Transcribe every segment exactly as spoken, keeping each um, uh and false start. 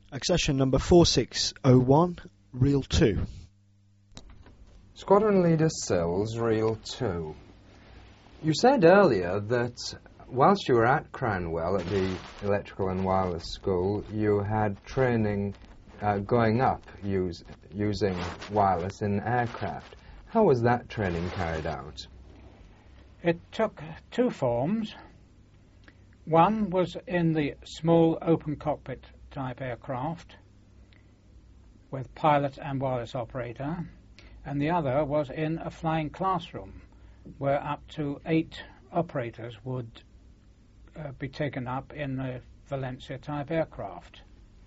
Accession number four six oh one, Reel two. Squadron Leader Sills, Reel two. You said earlier that whilst you were at Cranwell at the Electrical and Wireless School, you had training uh, going up use, using wireless in aircraft. How was that training carried out? It took two forms. One was in the small open cockpit type aircraft with pilot and wireless operator, and the other was in a flying classroom where up to eight operators would uh, be taken up in the Valencia type aircraft.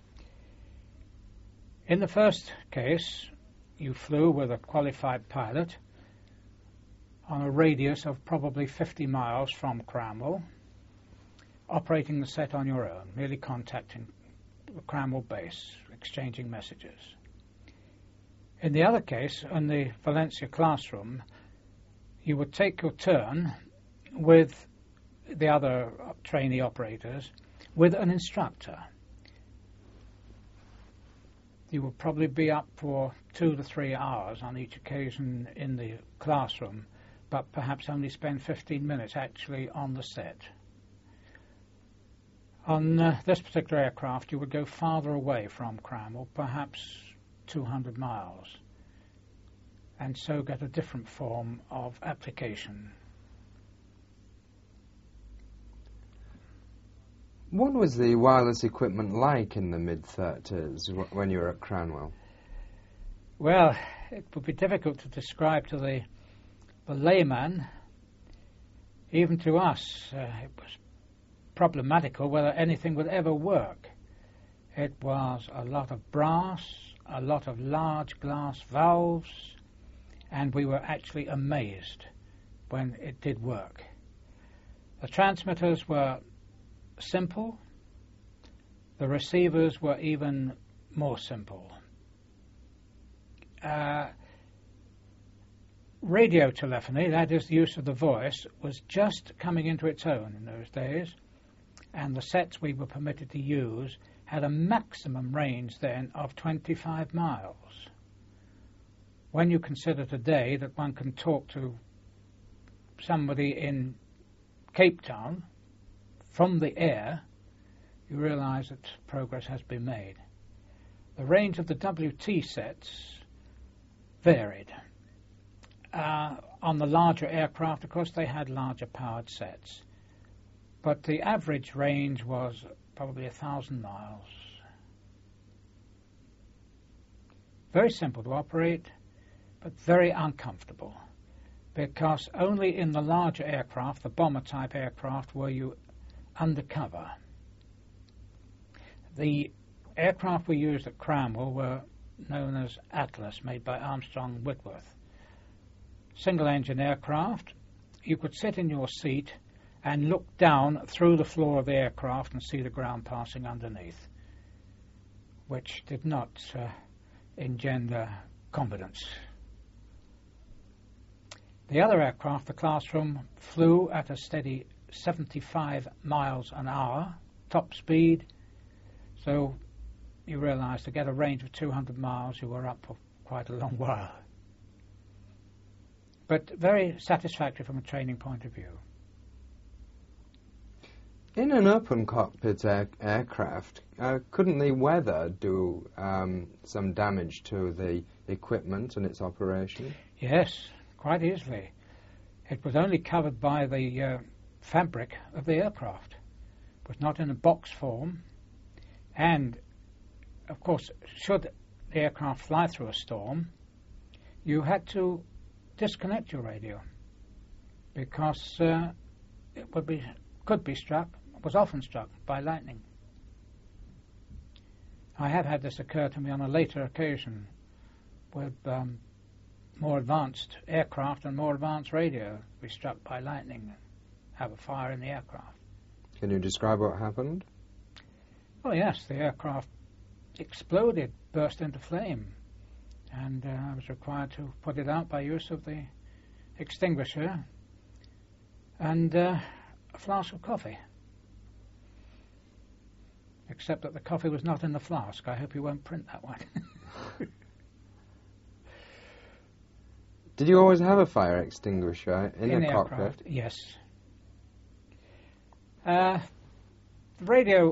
In the first case, you flew with a qualified pilot on a radius of probably fifty miles from Cranwell, operating the set on your own, merely contacting the Cranwell base, exchanging messages. In the other case, in the Valencia classroom, you would take your turn with the other trainee operators with an instructor. You would probably be up for two to three hours on each occasion in the classroom, but perhaps only spend fifteen minutes actually on the set. On uh, this particular aircraft, you would go farther away from Cranwell, perhaps two hundred miles, and so get a different form of application. What was the wireless equipment like in the mid thirties w when you were at Cranwell? Well, it would be difficult to describe to the, the layman. Even to us, uh, it was problematical whether anything would ever work. It was a lot of brass, a lot of large glass valves, and we were actually amazed when it did work. The transmitters were simple. The receivers were even more simple. Uh, radio telephony, that is the use of the voice, was just coming into its own in those days, and the sets we were permitted to use had a maximum range then of twenty-five miles. When you consider today that one can talk to somebody in Cape Town from the air, you realize that progress has been made. The range of the W T sets varied. Uh, on the larger aircraft, of course, they had larger powered sets, but the average range was probably a thousand miles. Very simple to operate, but very uncomfortable, because only in the larger aircraft, the bomber-type aircraft, were you undercover. The aircraft we used at Cranwell were known as Atlas, made by Armstrong Whitworth. Single-engine aircraft. You could sit in your seat and look down through the floor of the aircraft and see the ground passing underneath, which did not uh, engender confidence. The other aircraft, the Classroom, flew at a steady seventy-five miles an hour, top speed, so you realize to get a range of two hundred miles you were up for quite a long while. But very satisfactory from a training point of view. In an open cockpit air aircraft, uh, couldn't the weather do um, some damage to the equipment and its operation? Yes, quite easily. It was only covered by the uh, fabric of the aircraft. It was not in a box form, and of course, should the aircraft fly through a storm, you had to disconnect your radio, because uh, it would be could be struck, was often struck by lightning. I have had this occur to me on a later occasion with um, more advanced aircraft and more advanced radio be struck by lightning and have a fire in the aircraft. Can you describe what happened? Oh yes, the aircraft exploded, burst into flame, and uh, I was required to put it out by use of the extinguisher and uh, a flask of coffee. except that the coffee was not in the flask. I hope you won't print that one. Did you always have a fire extinguisher in, in the, the cockpit? aircraft? Yes. Uh, the radio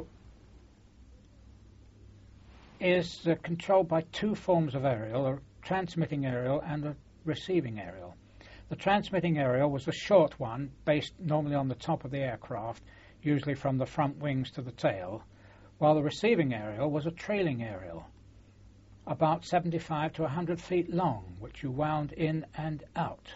is uh, controlled by two forms of aerial, a transmitting aerial and a receiving aerial. The transmitting aerial was a short one based normally on the top of the aircraft, usually from the front wings to the tail, while the receiving aerial was a trailing aerial, about seventy-five to one hundred feet long, which you wound in and out.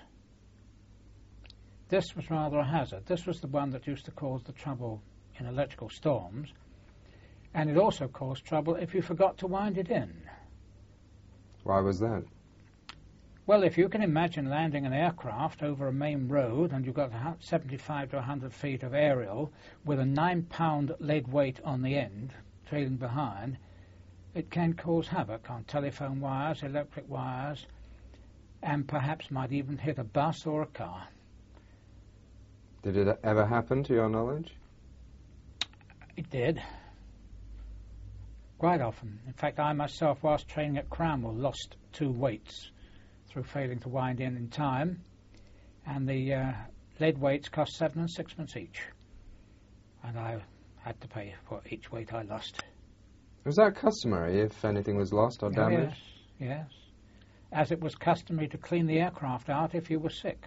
This was rather a hazard. This was the one that used to cause the trouble in electrical storms, and it also caused trouble if you forgot to wind it in. Why was that? Well, if you can imagine landing an aircraft over a main road and you've got seventy-five to one hundred feet of aerial with a nine pound lead weight on the end, trailing behind, it can cause havoc on telephone wires, electric wires, and perhaps might even hit a bus or a car. Did it ever happen to your knowledge? It did. Quite often. In fact, I myself, whilst training at Cranwell, lost two weights through failing to wind in in time, and the uh, lead weights cost seven and sixpence each, and I had to pay for each weight I lost. Was that customary if anything was lost or Oh, damaged? yes, yes. As it was customary to clean the aircraft out if you were sick.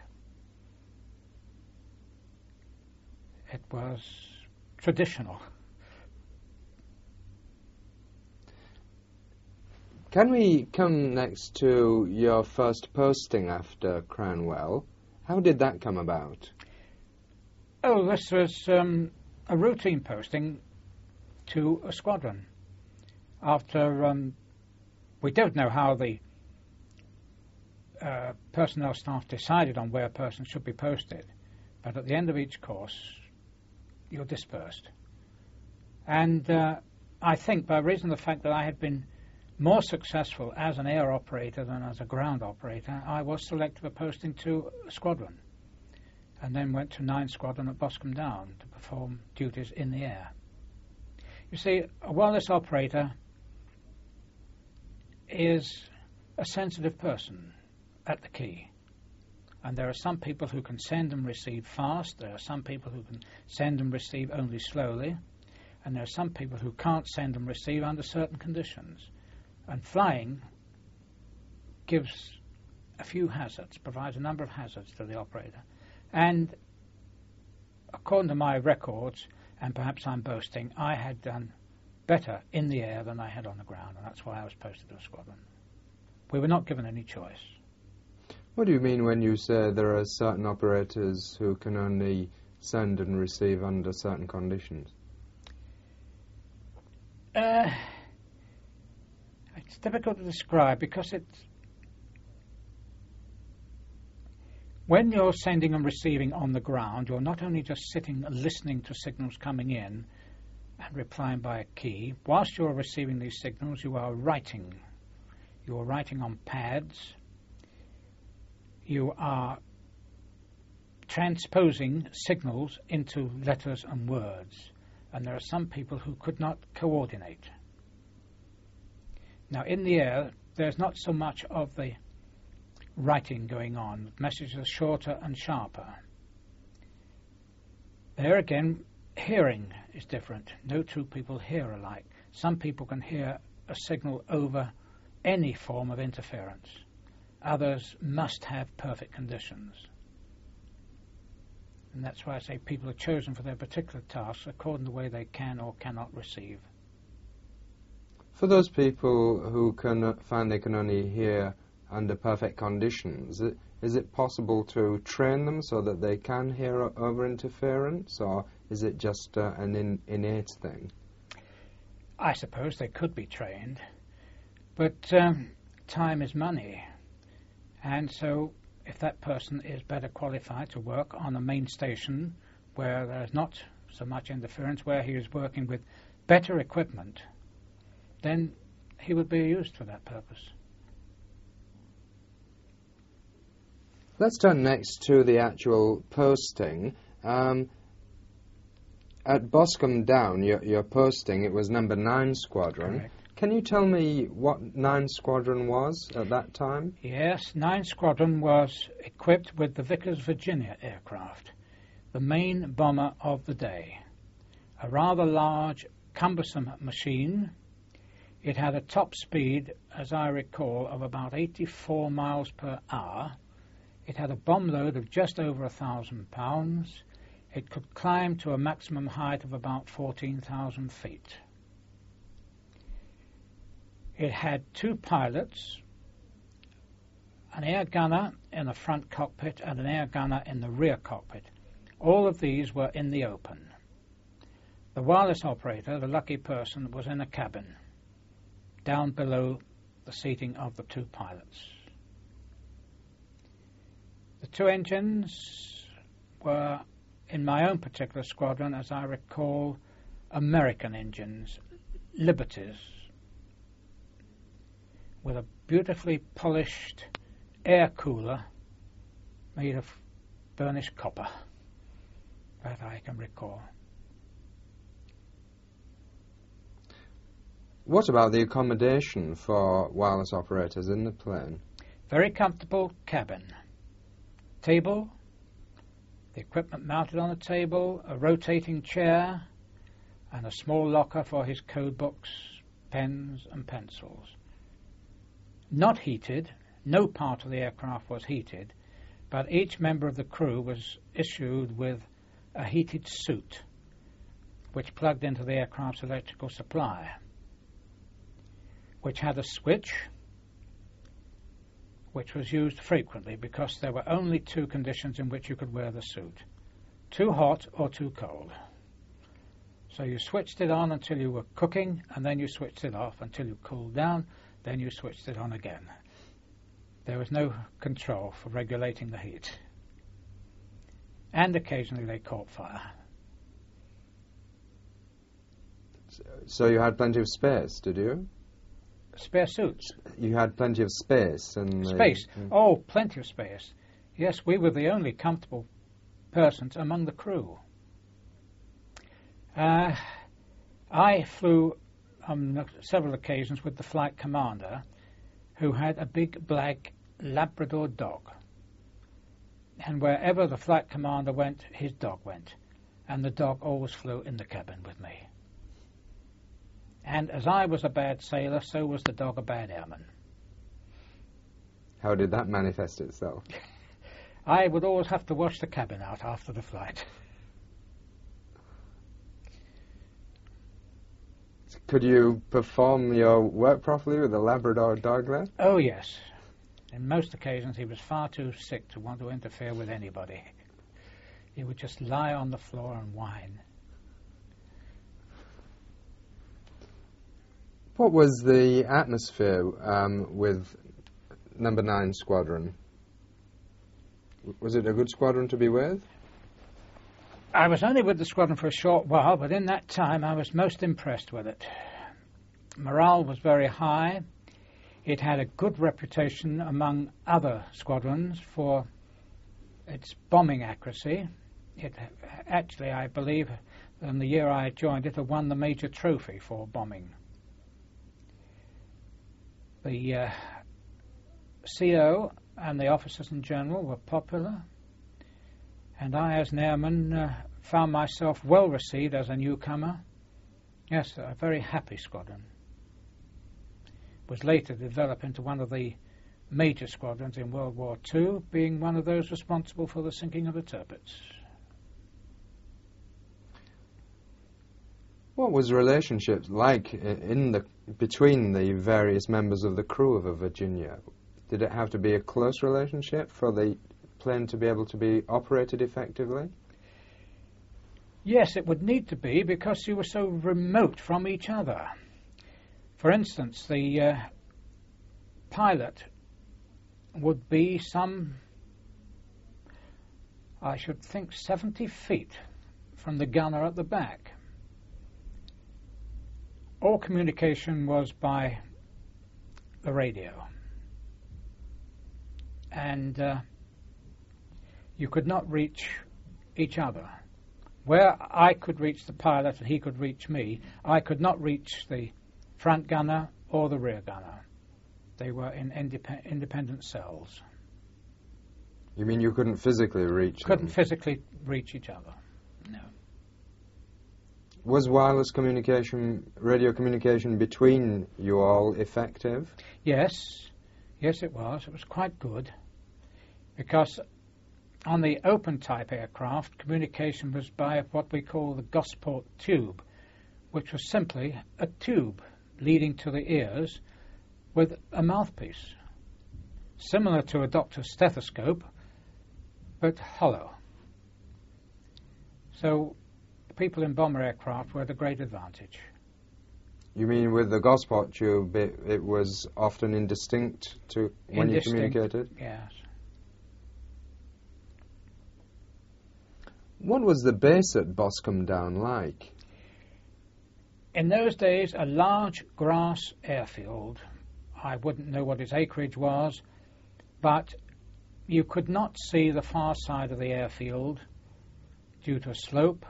It was traditional. Can we come next to your first posting after Cranwell? How did that come about? Oh, this was um, a routine posting to a squadron. After, um, we don't know how the uh, personnel staff decided on where a person should be posted, but at the end of each course, you're dispersed. And uh, I think by reason of the fact that I had been more successful as an air operator than as a ground operator, I was selected for posting to a squadron, and then went to ninth Squadron at Boscombe Down to perform duties in the air. You see, a wireless operator is a sensitive person at the key, and there are some people who can send and receive fast, there are some people who can send and receive only slowly, and there are some people who can't send and receive under certain conditions. And flying gives a few hazards, provides a number of hazards to the operator. And according to my records, and perhaps I'm boasting, I had done better in the air than I had on the ground, and that's why I was posted to a squadron. We were not given any choice. What do you mean when you say there are certain operators who can only send and receive under certain conditions? Uh, it's difficult to describe because it's when you're sending and receiving on the ground, you're not only just sitting and listening to signals coming in and replying by a key. Whilst you're receiving these signals, you are writing. You are writing on pads. You are transposing signals into letters and words. And there are some people who could not coordinate. Now, in the air, there's not so much of the writing going on. Messages are shorter and sharper. There again, hearing is different. No two people hear alike. Some people can hear a signal over any form of interference. Others must have perfect conditions. And that's why I say people are chosen for their particular tasks according to the way they can or cannot receive. For those people who can find they can only hear under perfect conditions, is it possible to train them so that they can hear over interference, or is it just uh, an in, innate thing? I suppose they could be trained, but um, time is money, and so if that person is better qualified to work on a main station where there's not so much interference, where he is working with better equipment, then he would be used for that purpose. Let's turn next to the actual posting. Um, at Boscombe Down, your, your posting, it was number nine Squadron. Correct. Can you tell me what nine Squadron was at that time? Yes, nine Squadron was equipped with the Vickers Virginia aircraft, the main bomber of the day. A rather large, cumbersome machine. It had a top speed, as I recall, of about eighty-four miles per hour. It had a bomb load of just over a thousand pounds. It could climb to a maximum height of about fourteen thousand feet. It had two pilots, an air gunner in the front cockpit and an air gunner in the rear cockpit. All of these were in the open. The wireless operator, the lucky person, was in a cabin, down below the seating of the two pilots. The two engines were, in my own particular squadron, as I recall, American engines, Liberties, with a beautifully polished air cooler made of burnished copper, that I can recall. What about the accommodation for wireless operators in the plane? Very comfortable cabin. Table, the equipment mounted on a table, a rotating chair, and a small locker for his code books, pens and pencils. Not heated, no part of the aircraft was heated, but each member of the crew was issued with a heated suit, which plugged into the aircraft's electrical supply, which had a switch, which was used frequently because there were only two conditions in which you could wear the suit: too hot or too cold. So you switched it on until you were cooking, and then you switched it off until you cooled down, then you switched it on again. There was no control for regulating the heat. And occasionally they caught fire. So you had plenty of space, did you? Spare suits. You had plenty of space. And Space. The, Oh, plenty of space. Yes, we were the only comfortable persons among the crew. Uh, I flew on several occasions with the flight commander, who had a big black Labrador dog. And wherever the flight commander went, his dog went. And the dog always flew in the cabin with me. And as I was a bad sailor, so was the dog a bad airman. How did that manifest itself? I would always have to wash the cabin out after the flight. Could you perform your work properly with a Labrador dog there? Oh, yes. In most occasions, he was far too sick to want to interfere with anybody. He would just lie on the floor and whine. What was the atmosphere um, with number nine Squadron? Was it a good squadron to be with? I was only with the squadron for a short while, but in that time I was most impressed with it. Morale was very high. It had a good reputation among other squadrons for its bombing accuracy. It actually, I believe, in the year I joined it, had won the major trophy for bombing. The uh, C O and the officers in general were popular, and I, as an airman, uh, found myself well received as a newcomer. Yes, a very happy squadron. It was later developed into one of the major squadrons in World War Two, being one of those responsible for the sinking of the Tirpitz. What was relationships like in the between the various members of the crew of a Virginia? Did it have to be a close relationship for the plane to be able to be operated effectively? Yes, it would need to be, because you were so remote from each other. For instance, the uh, pilot would be some, I should think, seventy feet from the gunner at the back. All communication was by the radio. And uh, you could not reach each other. where I could reach the pilot and he could reach me, I could not reach the front gunner or the rear gunner. They were in indep- independent cells. You mean you couldn't physically reach Couldn't them? physically reach each other, no. Was wireless communication, radio communication between you all effective? Yes, yes it was. It was quite good because on the open type aircraft, communication was by what we call the Gosport tube, which was simply a tube leading to the ears with a mouthpiece, similar to a doctor's stethoscope, but hollow. So people in bomber aircraft were at a great advantage. You mean with the Gosport tube, it, it was often indistinct to when Indistinct, you communicated? Yes. What was the base at Boscombe Down like? In those days, a large grass airfield. I wouldn't know what its acreage was, but you could not see the far side of the airfield due to a slope.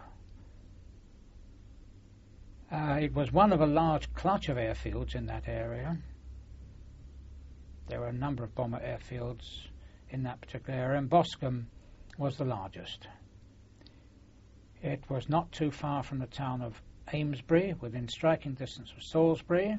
Uh, it was one of a large clutch of airfields in that area. There were a number of bomber airfields in that particular area, and Boscombe was the largest. It was not too far from the town of Amesbury, within striking distance of Salisbury.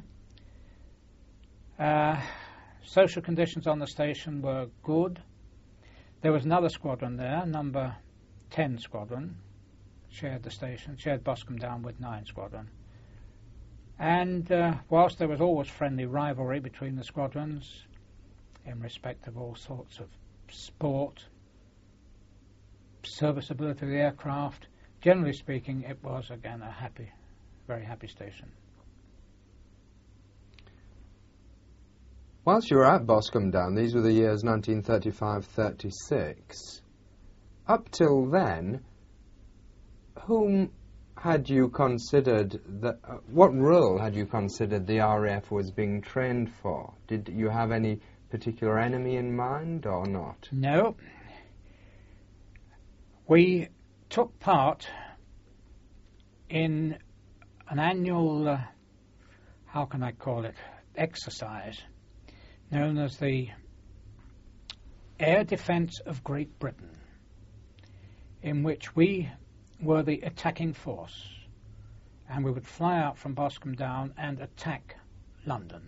Uh, social conditions on the station were good. There was another squadron there, number ten Squadron, shared the station, shared Boscombe Down with nine Squadron. And uh, whilst there was always friendly rivalry between the squadrons in respect of all sorts of sport, serviceability of the aircraft, generally speaking, it was, again, a happy, very happy station. Whilst you were at Boscombe Down, these were the years nineteen thirty-five thirty-six. Up till then, whom had you considered, that, uh, what role had you considered the R A F was being trained for? Did you have any particular enemy in mind or not? No. We took part in an annual, uh, how can I call it, exercise known as the Air Defence of Great Britain, in which we were the attacking force, and we would fly out from Boscombe Down and attack London.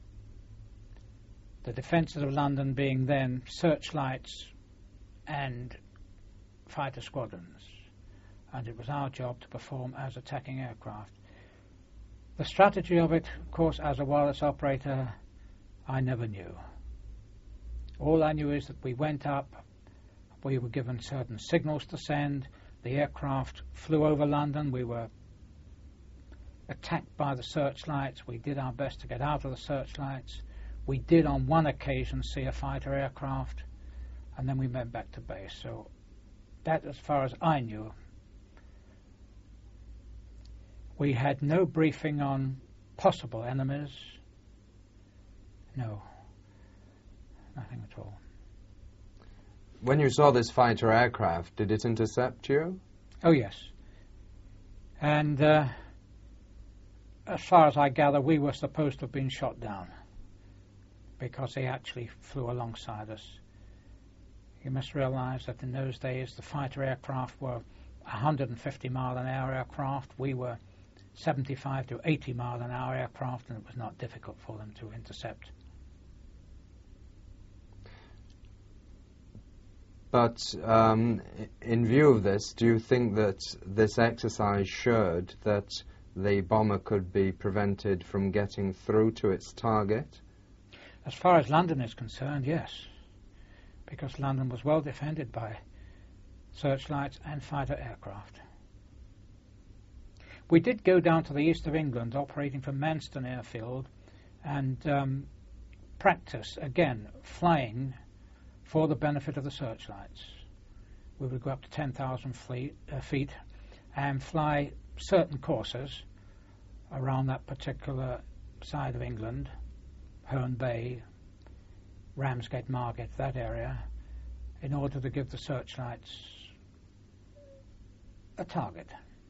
The defences of London being then searchlights and fighter squadrons, and it was our job to perform as attacking aircraft. The strategy of it, of course, as a wireless operator, I never knew. All I knew is that we went up, we were given certain signals to send, the aircraft flew over London, we were attacked by the searchlights, we did our best to get out of the searchlights, we did on one occasion see a fighter aircraft, and then we went back to base. So that, as far as I knew, we had no briefing on possible enemies. No, nothing at all. When you saw this fighter aircraft, did it intercept you? Oh, yes. And uh, as far as I gather, we were supposed to have been shot down because they actually flew alongside us. You must realize that in those days, the fighter aircraft were one hundred fifty mile an hour aircraft. We were seventy-five to eighty mile an hour aircraft, and it was not difficult for them to intercept. But um, in view of this, do you think that this exercise showed that the bomber could be prevented from getting through to its target? As far as London is concerned, yes, because London was well defended by searchlights and fighter aircraft. We did go down to the east of England, operating from Manston Airfield, and um, practice, again, flying for the benefit of the searchlights. We would go up to ten thousand uh, feet and fly certain courses around that particular side of England, Herne Bay, Ramsgate Market, that area, in order to give the searchlights a target.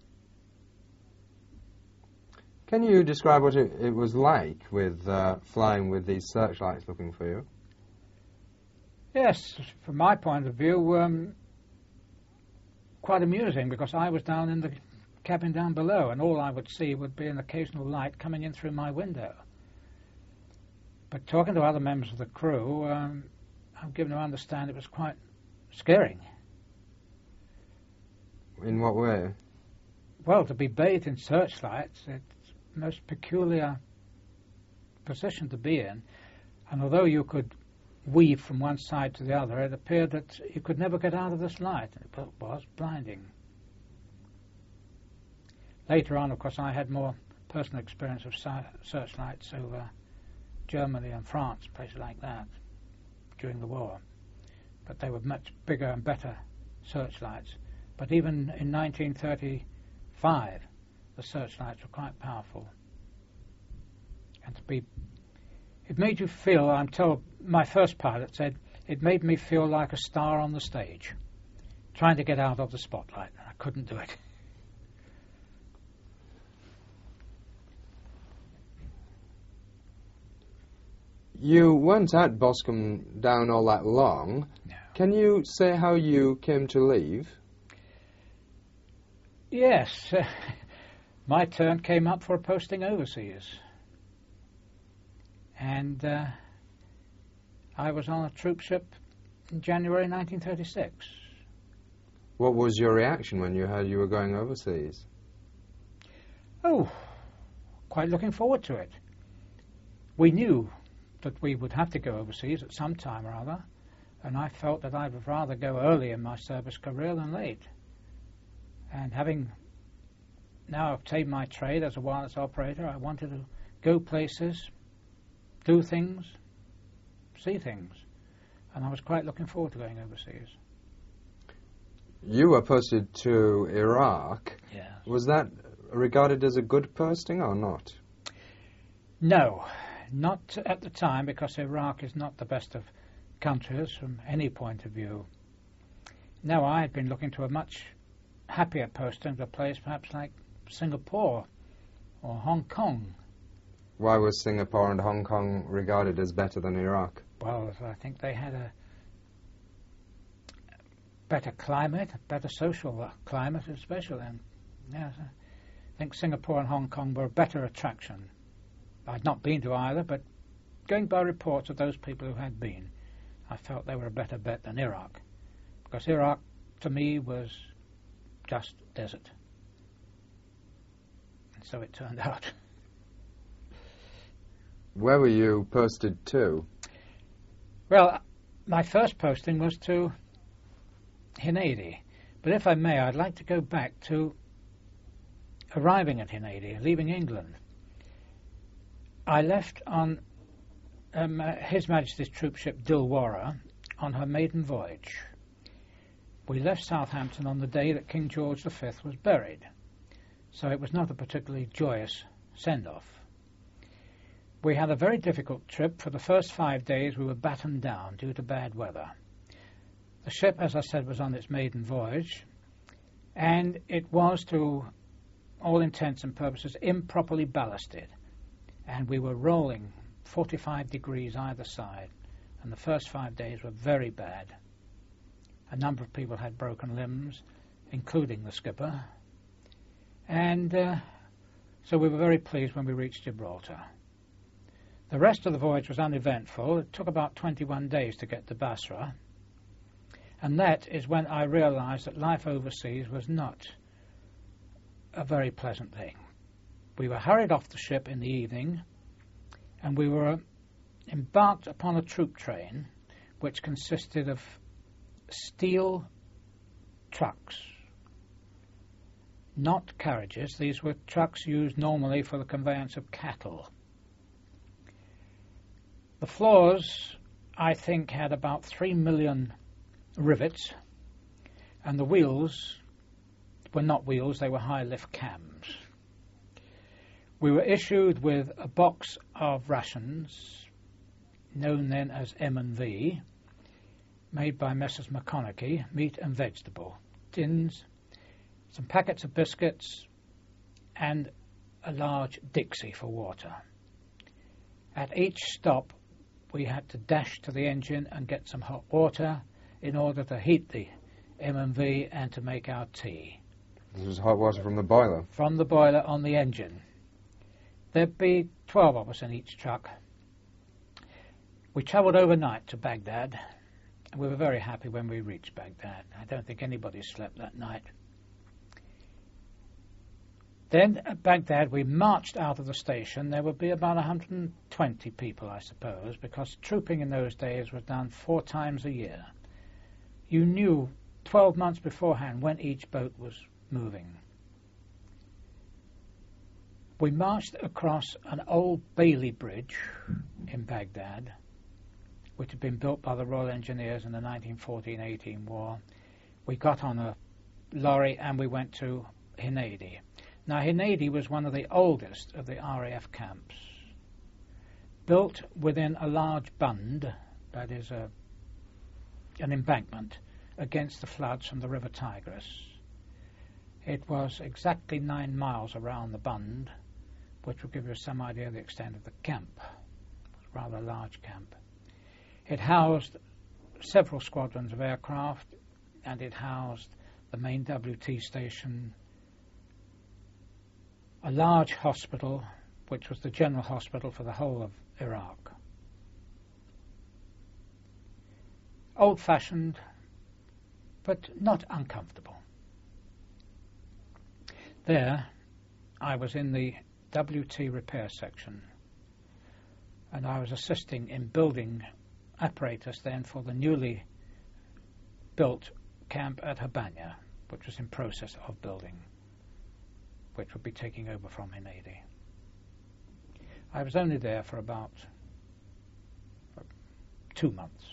Can you describe what it, it was like with uh, flying with these searchlights looking for you? Yes, from my point of view, um, quite amusing, because I was down in the cabin down below, and all I would see would be an occasional light coming in through my window. But talking to other members of the crew, um, I'm given to understand it was quite scaring. In what way? Well, to be bathed in searchlights, it's the most peculiar position to be in, and although you could weave from one side to the other, it appeared that you could never get out of this light. It was blinding. Later on, of course, I had more personal experience of searchlights over Germany and France, places like that, during the war. But they were much bigger and better searchlights. But even in nineteen thirty-five, the searchlights were quite powerful. And to be It made you feel, I'm told, my first pilot said, it made me feel like a star on the stage, trying to get out of the spotlight, and I couldn't do it. You weren't at Boscombe Down all that long. No. Can you say how you came to leave? Yes, uh, my turn came up for a posting overseas. And uh, I was on a troop ship in January nineteen thirty-six. What was your reaction when you heard you were going overseas? Oh, quite looking forward to it. We knew that we would have to go overseas at some time or other, and I felt that I would rather go early in my service career than late. And having now obtained my trade as a wireless operator, I wanted to go places, do things, see things, and I was quite looking forward to going overseas. You were posted to Iraq. Yes. Was that regarded as a good posting or not? No, not at the time, because Iraq is not the best of countries from any point of view. No, I had been looking to a much happier posting to a place perhaps like Singapore or Hong Kong. Why was Singapore and Hong Kong regarded as better than Iraq? Well, I think they had a better climate, a better social climate especially. And yes, I think Singapore and Hong Kong were a better attraction. I'd not been to either, but going by reports of those people who had been, I felt they were a better bet than Iraq, because Iraq, to me, was just desert. And so it turned out. Where were you posted to? Well, my first posting was to Hinadi, but if I may, I'd like to go back to arriving at Hinadi and leaving England. I left on um, uh, His Majesty's troop ship Dilwarra on her maiden voyage. We left Southampton on the day that King George the Fifth was buried, so it was not a particularly joyous send-off. We had a very difficult trip. For the first five days we were battened down due to bad weather. The ship, as I said, was on its maiden voyage, and it was, to all intents and purposes, improperly ballasted, and we were rolling forty-five degrees either side, and the first five days were very bad. A number of people had broken limbs, including the skipper, and uh, so we were very pleased when we reached Gibraltar. The rest of the voyage was uneventful. It took about twenty-one days to get to Basra, and that is when I realized that life overseas was not a very pleasant thing. We were hurried off the ship in the evening, and we were embarked upon a troop train which consisted of steel trucks, not carriages. These were trucks used normally for the conveyance of cattle. The floors, I think, had about three million rivets, and the wheels were not wheels, they were high-lift cams. We were issued with a box of rations, known then as M and V, made by Messrs. McConaughey, meat and vegetable, tins, some packets of biscuits, and a large Dixie for water. At each stop, we had to dash to the engine and get some hot water in order to heat the M M V and to make our tea. This was hot water from the boiler? From the boiler on the engine. There'd be twelve of us in each truck. We travelled overnight to Baghdad, and we were very happy when we reached Baghdad. I don't think anybody slept that night. Then at Baghdad we marched out of the station. There would be about one hundred twenty people, I suppose, because trooping in those days was done four times a year. You knew twelve months beforehand when each boat was moving. We marched across an old Bailey Bridge in Baghdad, which had been built by the Royal Engineers in the nineteen fourteen eighteen war. We got on a lorry and we went to Hinadi. Now, Hinadi was one of the oldest of the R A F camps, built within a large bund, that is a, an embankment, against the floods from the River Tigris. It was exactly nine miles around the bund, which will give you some idea of the extent of the camp. It was a rather large camp. It housed several squadrons of aircraft, and it housed the main W T station, a large hospital, which was the general hospital for the whole of Iraq. Old-fashioned, but not uncomfortable. There, I was in the W T repair section, and I was assisting in building apparatus then for the newly built camp at Habanya, which was in process of building, which would be taking over from Hinadi. I was only there for about two months.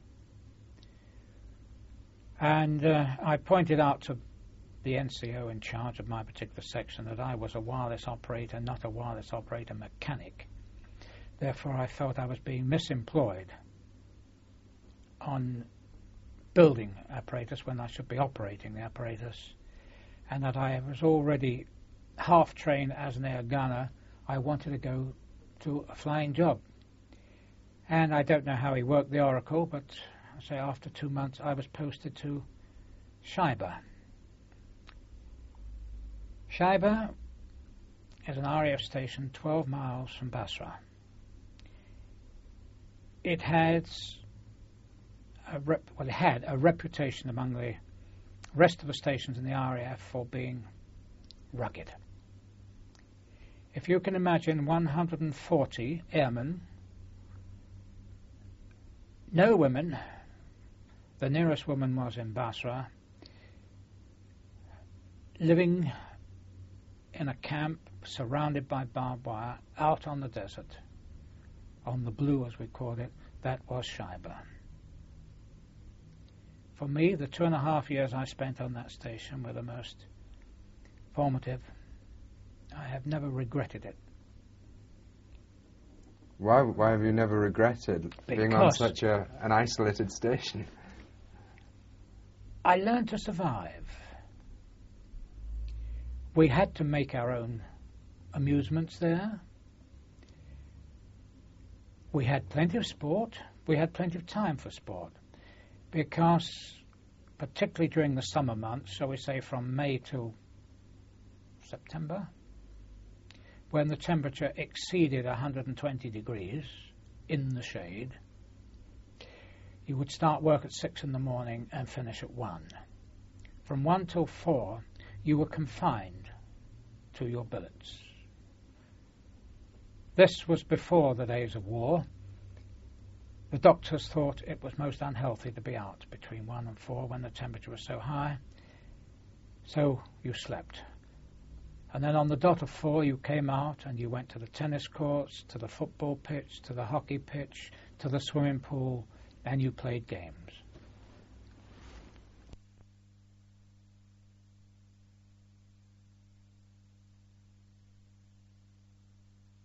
And uh, I pointed out to the N C O in charge of my particular section that I was a wireless operator, not a wireless operator mechanic. Therefore, I felt I was being misemployed on building apparatus when I should be operating the apparatus, and that I was already half trained as an air gunner. I wanted to go to a flying job. And I don't know how he worked the Oracle, but I say after two months I was posted to Shaiba. Shaiba is an R A F station twelve miles from Basra. It has a rep- well, it had a reputation among the rest of the stations in the R A F for being rugged. If you can imagine one hundred forty airmen, no women, the nearest woman was in Basra, living in a camp surrounded by barbed wire out on the desert, on the blue as we called it, that was Shaiba. For me, the two and a half years I spent on that station were the most formative. I have never regretted it. Why, why have you never regretted being on Because such a, an isolated station? I learned to survive. We had to make our own amusements there. We had plenty of sport. We had plenty of time for sport. Because, particularly during the summer months, shall we say from May till September, when the temperature exceeded one hundred twenty degrees in the shade, you would start work at six in the morning and finish at one. From one till four, you were confined to your billets. This was before the days of war. The doctors thought it was most unhealthy to be out between one and four when the temperature was so high. So you slept. And then on the dot of four you came out and you went to the tennis courts, to the football pitch, to the hockey pitch, to the swimming pool, and you played games.